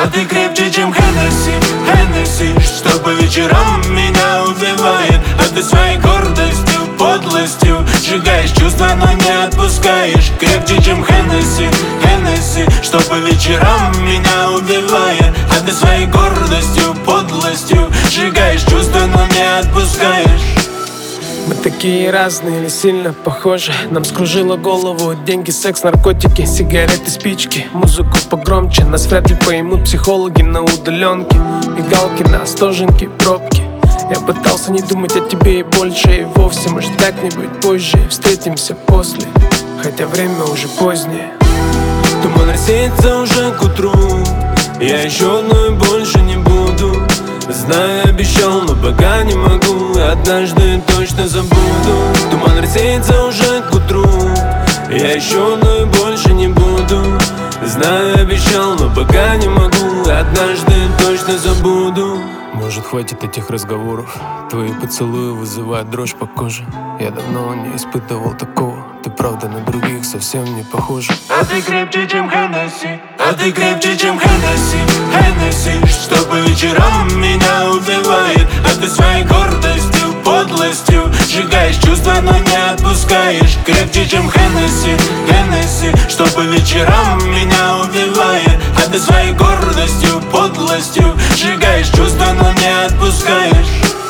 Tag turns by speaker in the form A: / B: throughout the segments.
A: А ты крепче, чем Хеннесси, Хеннесси, что по вечерам меня убивает. А ты своей гордостью, подлостью сжигаешь чувства, но не отпускаешь. Крепче, чем Хеннесси, Хеннесси, что по вечерам меня убивает. А ты своей гордостью, подлостью сжигаешь чувства, но не отпускаешь.
B: Мы такие разные или сильно похожи. Нам скружило голову деньги, секс, наркотики, сигареты, спички. Музыку погромче, нас вряд ли поймут психологи на удаленке. Мигалки на остоженке, пробки. Я пытался не думать о тебе и больше, и вовсе, может, как-нибудь позже встретимся после, хотя время уже позднее.
A: Туман рассеется уже к утру, я еще одной больше не буду. Знаю, обещал, но пока не могу, однажды точно забуду. Туман рассеется уже к утру, я еще одной больше не буду. Знаю, обещал, но пока не могу, однажды точно забуду.
B: Может, хватит этих разговоров? Твои поцелуи вызывают дрожь по коже. Я давно не испытывал такого. Ты правда на других совсем не похожа.
A: А ты крепче, чем Хеннесси, а ты крепче, чем Хеннесси, Хеннесси, что по вечерам меня убивает. А ты своей гордостью, подлостью сжигаешь чувства, но не отпускаешь. Крепче, чем Хеннесси, Хеннесси, что по вечерам меня убивает. А ты своей гордостью, подлостью сжигаешь чувства, но не отпускаешь.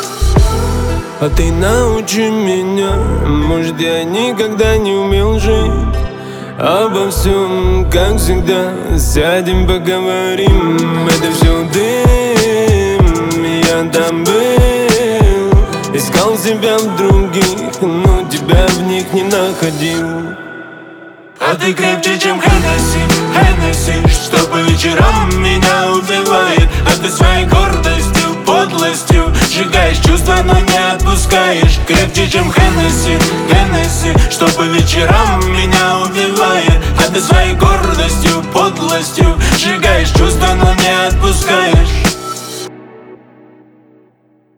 B: А ты научи меня, может, я никогда не умел жить. Обо всем, как всегда, сядем, поговорим. Это все дым, я там был. Искал себя в других, но тебя в них не находил.
A: А ты крепче, чем Хеннесси, Хеннесси, что по вечерам меня убивает. А ты своей гордостью, подлостью сжигаешь чувства, но не отпускаешь. Крепче, чем Хеннесси, Хеннесси, что по вечерам меня убивает. А ты своей гордостью, подлостью сжигаешь чувства, но не отпускаешь.